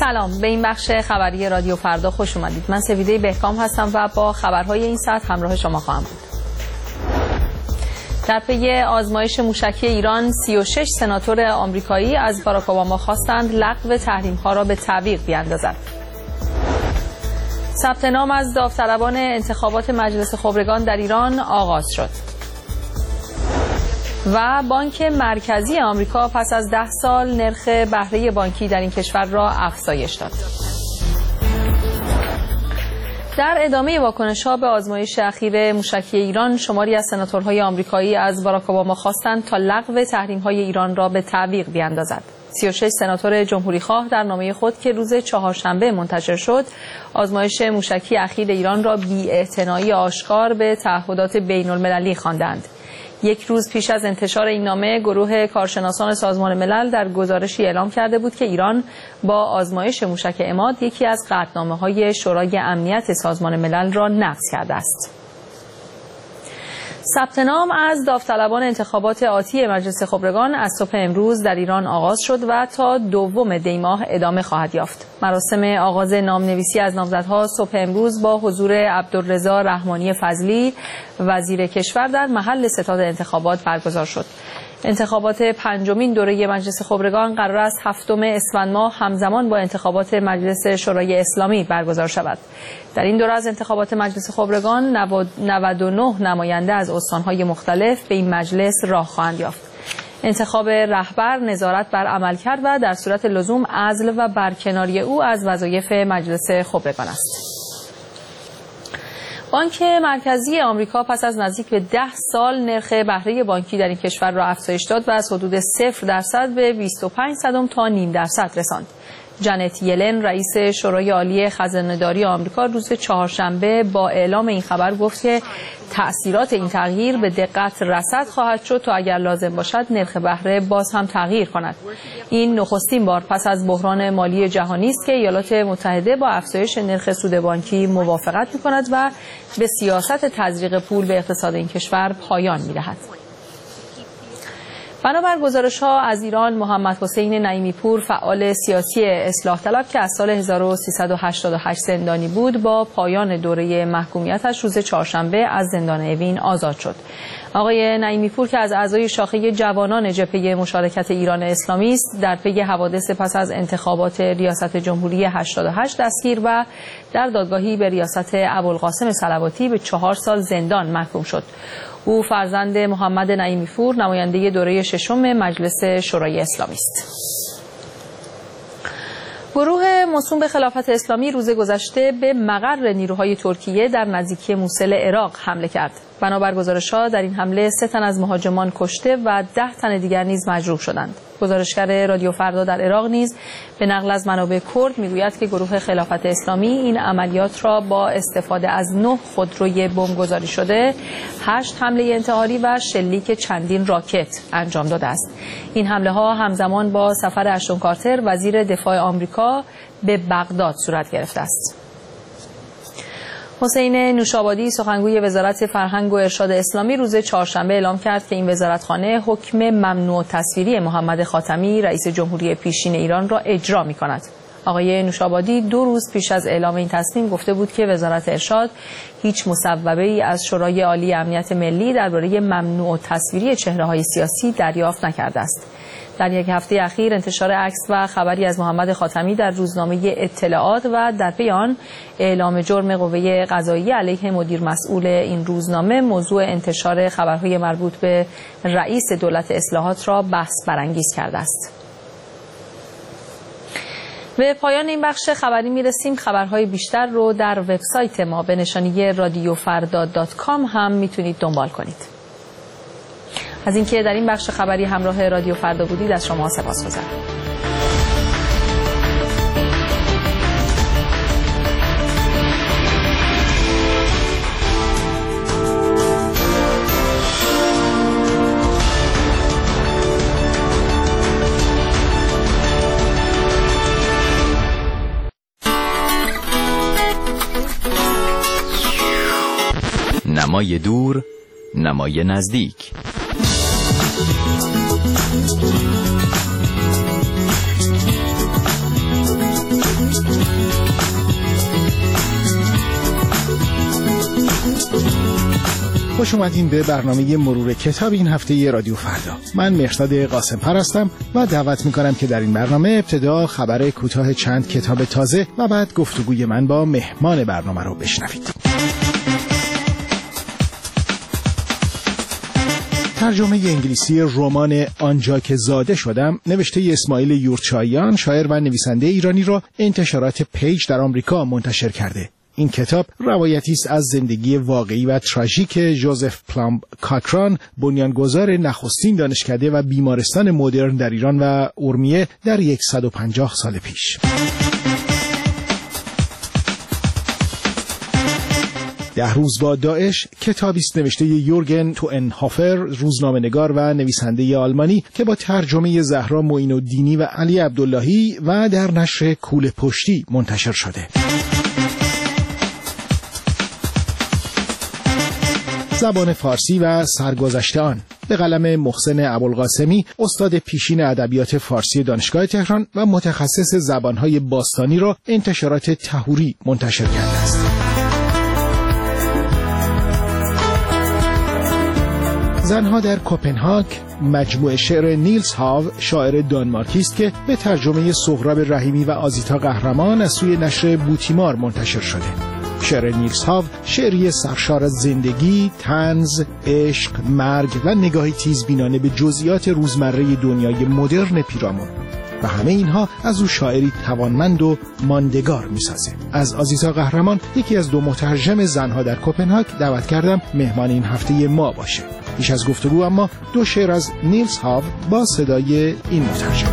سلام، به این بخش خبری رادیو فردا خوش اومدید. من سویده بهکام هستم و با خبرهای این ساعت همراه شما خواهم بود. در پی آزمایش موشکی ایران 36 سناتور آمریکایی از باراک اوباما خواستند لغو تحریم‌ها را به تعویق بیاندازد. ثبت نام از داوطلبان انتخابات مجلس خبرگان در ایران آغاز شد. و بانک مرکزی آمریکا پس از 10 سال نرخ بهره بانکی در این کشور را افزایش داد. در ادامه واکنش‌ها به آزمایش اخیر موشکی ایران، شماری از سناتورهای آمریکایی از باراک اوباما خواستند تا لغو تحریم‌های ایران را به تعویق بیاندازد. 36 سناتور جمهوریخواه در نامه خود که روز چهارشنبه منتشر شد، آزمایش موشکی اخیر ایران را بی‌اعتنایی آشکار به تعهدات بین‌المللی خواندند. یک روز پیش از انتشار این نامه، گروه کارشناسان سازمان ملل در گزارشی اعلام کرده بود که ایران با آزمایش موشک عماد یکی از قطعنامه‌های شورای امنیت سازمان ملل را نقض کرده است. ثبت نام از داوطلبان انتخابات آتی مجلس خبرگان از صبح امروز در ایران آغاز شد و تا 2 دی ماه ادامه خواهد یافت. مراسم آغاز نامنویسی از نامزدها صبح امروز با حضور عبدالرضا رحمانی فضلی وزیر کشور در محل ستاد انتخابات برگزار شد. انتخابات 5مین دوره مجلس خبرگان قرار است 7 اسفند ماه همزمان با انتخابات مجلس شورای اسلامی برگزار شود. در این دوره از انتخابات مجلس خبرگان 99 نماینده از استان‌های مختلف به این مجلس راه خواهند یافت. انتخاب رهبر نظارت بر عملکرد و در صورت لزوم عزل و برکناری او از وظایف مجلس خبرگان است. بانک مرکزی آمریکا پس از نزدیک به 10 سال نرخ بهره بانکی در این کشور را افزایش داد و از حدود 0% به 25 تا 0.5% رساند. جنت یلن رئیس شورای عالی خزانه‌داری آمریکا روز چهارشنبه با اعلام این خبر گفت که تأثیرات این تغییر به دقت رصد خواهد شد تا اگر لازم باشد نرخ بهره باز هم تغییر کند. این نخستین بار پس از بحران مالی جهانی است که ایالات متحده با افزایش نرخ سود بانکی موافقت می‌کند و به سیاست تزریق پول به اقتصاد این کشور پایان می‌دهد. بنابر گزارش‌ها از ایران، محمد حسین نعیمی پور فعال سیاسی اصلاح طلب که از سال 1388 زندانی بود، با پایان دوره محکومیتش روز چهارشنبه از زندان اوین آزاد شد. آقای نعیمی پور که از اعضای شاخه جوانان جبهه مشارکت ایران اسلامی است، در پی حوادث پس از انتخابات ریاست جمهوری 88 دستگیر و در دادگاهی به ریاست ابوالقاسم صلواتی به 4 سال زندان محکوم شد. او فرزند محمد نعیمی پور، نماینده دوره 6 مجلس شورای اسلامی است. گروه موسوم به خلافت اسلامی روز گذشته به مقر نیروهای ترکیه در نزدیکی موصل عراق حمله کرد. بنابر گزارش‌ها در این حمله 3 تن از مهاجمان کشته و 10 تن دیگر نیز مجروح شدند. گزارشگر رادیو فردا در عراق نیز به نقل از منابع کرد میگوید که گروه خلافت اسلامی این عملیات را با استفاده از 9 خودروی بمبگذاری شده، 8 حمله انتحاری و شلیک چندین راکت انجام داده است. این حمله ها همزمان با سفر اشتون کارتر وزیر دفاع آمریکا به بغداد صورت گرفته است. حسین نوشابادی سخنگوی وزارت فرهنگ و ارشاد اسلامی روز چهارشنبه اعلام کرد که این وزارتخانه حکم ممنوع تصویری محمد خاتمی رئیس جمهوری پیشین ایران را اجرا می‌کند. آقای نوشابادی 2 روز پیش از اعلام این تصمیم گفته بود که وزارت ارشاد هیچ مصوبه‌ای از شورای عالی امنیت ملی درباره ممنوع تصویری چهره‌های سیاسی دریافت نکرده است. در یک هفته اخیر انتشار عکس و خبری از محمد خاتمی در روزنامه اطلاعات و در پی آن اعلام جرم قوه قضاییه علیه مدیر مسئول این روزنامه موضوع انتشار خبرهای مربوط به رئیس دولت اصلاحات را بحث برانگیز کرده است. به پایان این بخش خبری میرسیم. خبرهای بیشتر رو در وبسایت ما به نشانی radiofarda.com هم میتونید دنبال کنید. از اینکه در این بخش خبری همراه رادیو فردا بودید از شما سپاسگزارم. نمای دور، نمای نزدیک. خوش اومدین به برنامه مرور کتاب این هفته رادیو فردا. من مهرداد قاسم‌پر هستم و دعوت میکنم که در این برنامه ابتدا خبر کوتاه چند کتاب تازه و بعد گفتگوی من با مهمان برنامه رو بشنوید. ترجمه انگلیسی رمان آنجا که زاده شدم نوشته اسماعیل یورچاییان، شاعر و نویسنده ایرانی را انتشارات پیج در آمریکا منتشر کرده. این کتاب روایتی است از زندگی واقعی و تراژیک جوزف پلامب کاکران، بنیانگذار نخستین دانشکده و بیمارستان مدرن در ایران و ارومیه در 150 سال پیش. 10 روز با داعش کتابی است نوشته یورگن توئنهافر، روزنامه‌نگار و نویسنده آلمانی که با ترجمه زهرا معین‌الدینی و علی عبداللهی و در نشر کوله پشتی منتشر شده. زبان فارسی و سرگذشت آن به قلم محسن ابوالقاسمی، استاد پیشین ادبیات فارسی دانشگاه تهران و متخصص زبان‌های باستانی را انتشارات طهوری منتشر کرده است. زنها در کوپنهاگ مجموعه شعر نیلز هاو، شاعر دانمارکی است که به ترجمه سهراب رحیمی و آزیتا قهرمان از سوی نشر بوتیمار منتشر شده. شعر نیلز هاو شعری سرشار از زندگی، طنز، عشق، مرگ و نگاهی تیزبینانه به جزئیات روزمره دنیای مدرن پیرامون و همه اینها از او شاعری توانمند و ماندگار می‌سازه. از آزیتا قهرمان، یکی از 2 مترجم زنها در کوپنهاگ، دعوت کردم مهمان این هفته ما باشه. بیش از گفتگو اما 2 شعر از نیلز هاو با صدای این مترجم.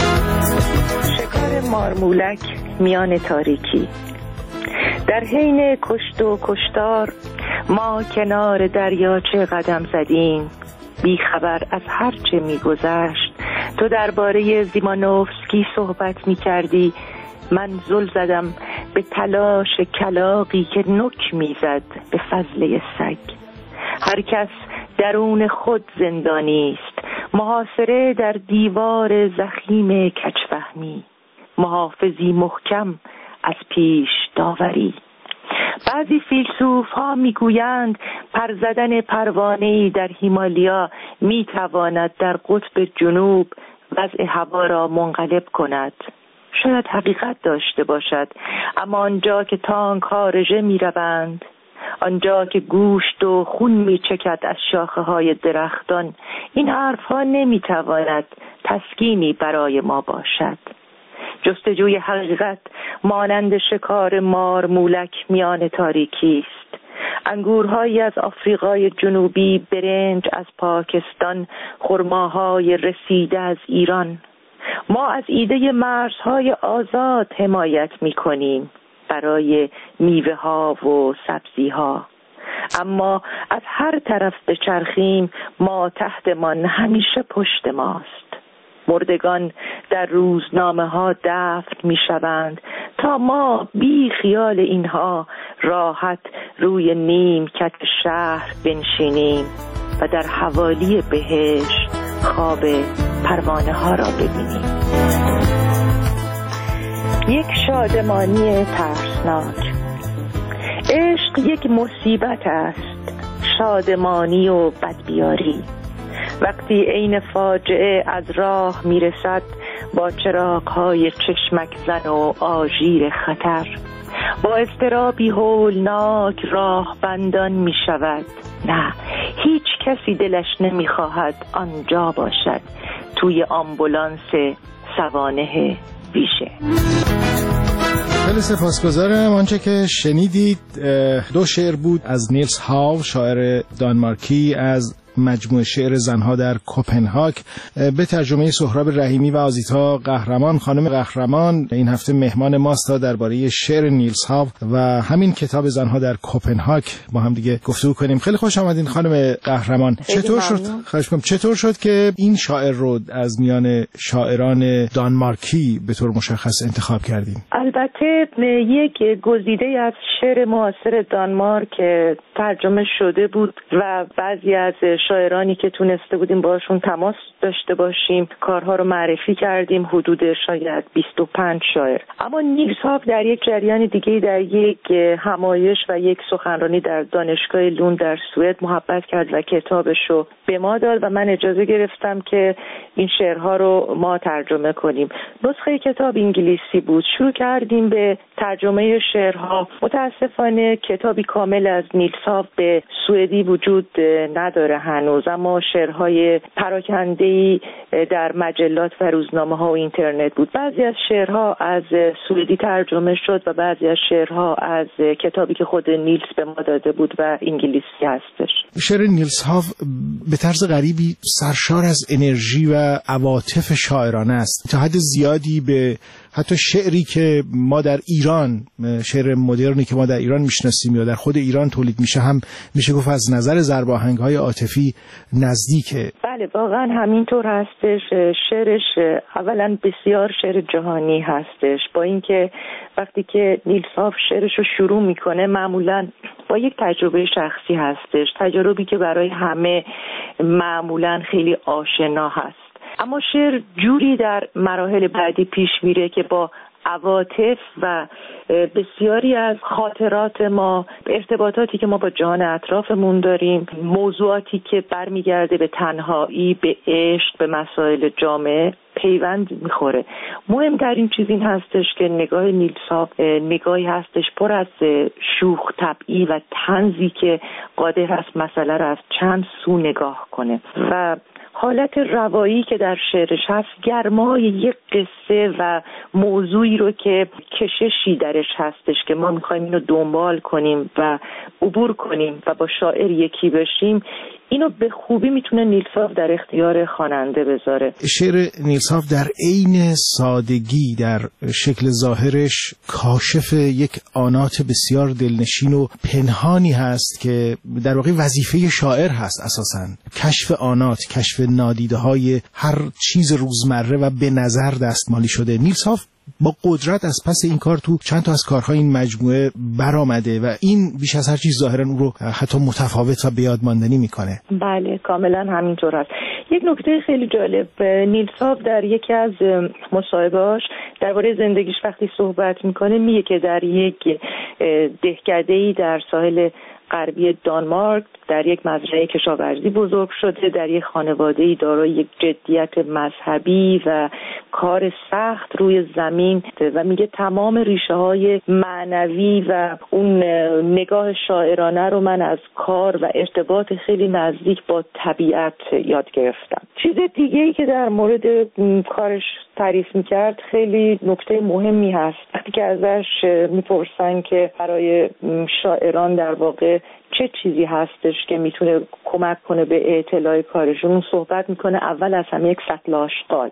شکار مارمولک میان تاریکی. در حین کشت و کشتار ما کنار دریاچه قدم زدیم، بی خبر از هر چه میگذشت. تو درباره زیمانوفسکی صحبت میکردی، من زل زدم به تلاش کلاغی که نک میزد به فضله سگ. هر کس درون خود زندانی است، محاصره در دیوار زخیم کجفهمی، محافظی محکم از پیش داوری. بعضی فیلسوف ها میگویند پر زدن پروانه‌ای در هیمالیا میتواند در قطب جنوب وضع هوا را منقلب کند. شاید حقیقت داشته باشد، اما آنجا که تانک ها رژه میروند، آنجا که گوشت و خون میچکد از شاخه های درختان، این حرف ها نمیتواند تسکینی برای ما باشد. جستجوی حقیقت مانند شکار مارمولک میان تاریکی است. انگورهایی از آفریقای جنوبی، برنج از پاکستان، خرماهای رسیده از ایران. ما از ایده مرزهای آزاد حمایت میکنیم برای میوه ها و سبزی ها، اما از هر طرف بچرخیم ما تحتمان همیشه پشت ماست. مردگان در روزنامه ها دفن می شوند تا ما بی خیال اینها راحت روی نیمکت شهر بنشینیم و در حوالی بهشت خواب پروانه ها را ببینیم. یک شادمانی ترسناک. عشق یک مصیبت است، شادمانی و بدبیاری. وقتی عین فاجعه از راه میرسد با چراغ‌های چشمک زن و آژیر خطر، با اضطرابی هولناک راه بندان می شود. نه، هیچ کسی دلش نمیخواهد آنجا باشد، توی آمبولانس سوانح ویژه. خیلی سپاسگزارم. آنچه که شنیدید 2 شعر بود از نیلز هاو، شاعر دانمارکی، از مجموعه شعر زنها در کوپنهاگ به ترجمه سهراب رحیمی و آزیتا قهرمان. خانم قهرمان این هفته مهمان ماست تا درباره شعر نیلز هاو و همین کتاب زنها در کوپنهاگ با هم دیگه گفتگو کنیم. خیلی خوش آمدین خانم قهرمان. چطور شد؟ خواهش می‌کنم چطور شد که این شاعر رو از میان شاعران دانمارکی به طور مشخص انتخاب کردین؟ البته یک گزیده از شعر معاصر دانمارک ترجمه شده بود و بعضی از شاعرانی که تونسته بودیم باشون تماس داشته باشیم، کارها رو معرفی کردیم، حدود شاید 25 شاعر. اما نیلس هاو در یک جریان دیگه، در یک همایش و یک سخنرانی در دانشگاه لوند در سوئد محبت کرد و کتابش رو به ما داد و من اجازه گرفتم که این شعرها رو ما ترجمه کنیم. نسخه کتاب انگلیسی بود. شروع کردیم به ترجمه شعرها. متاسفانه کتابی کامل از نیلس هاو به سوئدی وجود نداره هنوز، اما شعرهای پراکنده‌ای در مجلات و روزنامه‌ها و اینترنت بود. بعضی از شعرها از سوئدی ترجمه شد و بعضی از شعرها از کتابی که خود نیلس به ما داده بود و انگلیسی هستش. شعر نیلس هاو به طرز غریبی سرشار از انرژی و عواطف شاعرانه است، تا حد زیادی به حتی شعری که ما در ایران، شعر مدرنی که ما در ایران میشناسیم یا در خود ایران تولید میشه، هم میشه گفت از نظر ضرب آهنگ‌های عاطفی نزدیکه. بله واقعا همینطور هستش. شعرش اولا بسیار شعر جهانی هستش، با اینکه وقتی که نیلس هاو شعرش رو شروع میکنه معمولا با یک تجربه شخصی هستش، تجربی که برای همه معمولا خیلی آشنا هست، اما شعر جوری در مراحل بعدی پیش میره که با عواطف و بسیاری از خاطرات ما، ارتباطاتی که ما با جهان اطرافمون داریم، موضوعاتی که برمیگرده به تنهایی، به عشق، به مسائل جامعه پیوند میخوره. مهمترین چیز این هستش که نگاه نیلس هاو نگاهی هستش پر از شوخ طبعی و طنزی که قادر هست مسئله رو از چند سو نگاه کنه و حالت روایی که در شعرش هست، گرمای یک قصه و موضوعی رو که کششی درش هستش که ما میخوایم اینو دنبال کنیم و عبور کنیم و با شاعر یکی بشیم، اینو به خوبی میتونه نیلس هاو در اختیار خواننده بذاره. شعر نیلس هاو در عین سادگی در شکل ظاهرش کاشف یک آنات بسیار دلنشین و پنهانی هست که در واقع وظیفه شاعر هست اساساً. کشف آنات، کشف نادیده های هر چیز روزمره و به نظر دستمالی شده. نیلس هاو با قدرت از پس این کار تو چند تا از کارهای این مجموعه برآمده و این بیش از هر چیز ظاهرا اون رو حتی متفاوت و به یاد ماندنی میکنه. بله کاملا همینطور است. یک نکته خیلی جالب، نیلس هاو در یکی از مصاحبه‌هاش درباره زندگیش وقتی صحبت میکنه میگه که در یک دهکده‌ای در ساحل غربی دانمارک در یک مزرعه کشاورزی بزرگ شده، در یک خانواده‌ای دارای یک جدیت مذهبی و کار سخت روی زمین و میگه تمام ریشه‌های معنوی و اون نگاه شاعرانه رو من از کار و ارتباط خیلی نزدیک با طبیعت یاد گرفتم. چیز دیگه‌ای که در مورد کارش تعریف میکرد خیلی نکته مهمی هست. وقتی که ازش میپرسن که برای شاعران در واقع چه چیزی هستش که میتونه کمک کنه به اطلاع کارشون، صحبت میکنه اول از همه یک سطل آشغال.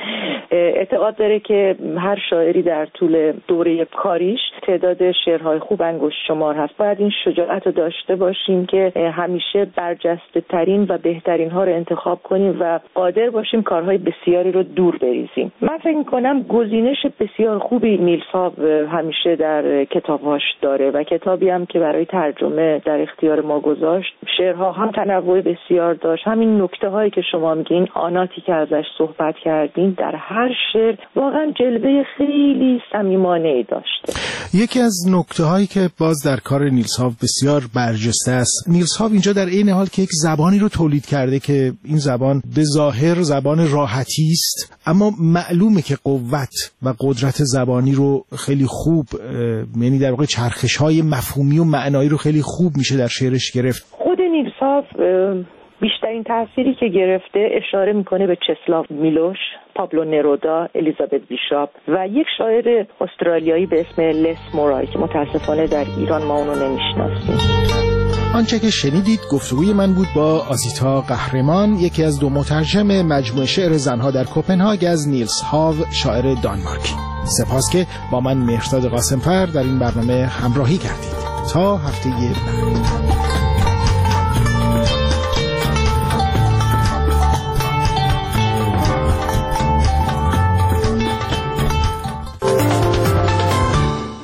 اعتقاد داره که هر شاعری در طول دوره کاریش تعداد شعرهای خوب انگشت شمار هست. باید این شجاعت رو داشته باشیم که همیشه برجسته ترین و بهترین ها رو انتخاب کنیم و قادر باشیم کارهای بسیاری رو دور بریزیم. من فکر میکنم گزینش بسیار خوبی نیلس هاو همیشه در کتابهاش داره و کتابی هم که برای ترجمه در اختیار ما گذاشت، شعرها هم تنوع بسیار داشت. همین نکته هایی که شما میگین، آناتی که ازش صحبت کردین، در هر شعر واقعا جلوه خیلی صمیمانه‌ای داشته. یکی از نکته هایی که باز در کار نیلس هاو بسیار برجسته است، نیلس هاو اینجا در این حال که یک زبانی رو تولید کرده که این زبان به ظاهر زبان راحتی است، اما معلومه که قوت و قدرت زبانی رو خیلی خوب، یعنی در واقع چرخش های مفهومی و معنایی رو خیلی خوب میشه در شعرش گرفت. خود نیلس هاو بیشترین تأثیری که گرفته اشاره میکنه به چسلاو میلوش، پابلو نرودا، الیزابت بیشاپ و یک شاعر استرالیایی به اسم لس مورای که متاسفانه در ایران ما اونو نمیشناسیم. آنچه که شنیدید گفتگوی من بود با آزیتا قهرمان، یکی از دو مترجم مجموعه شعر زنها در کپنهاگ از نیلس هاو، شاعر دانمارکی. سپاس که با من مهرداد قاسمفر در این برنامه همراهی کردید. تا هفته بعد.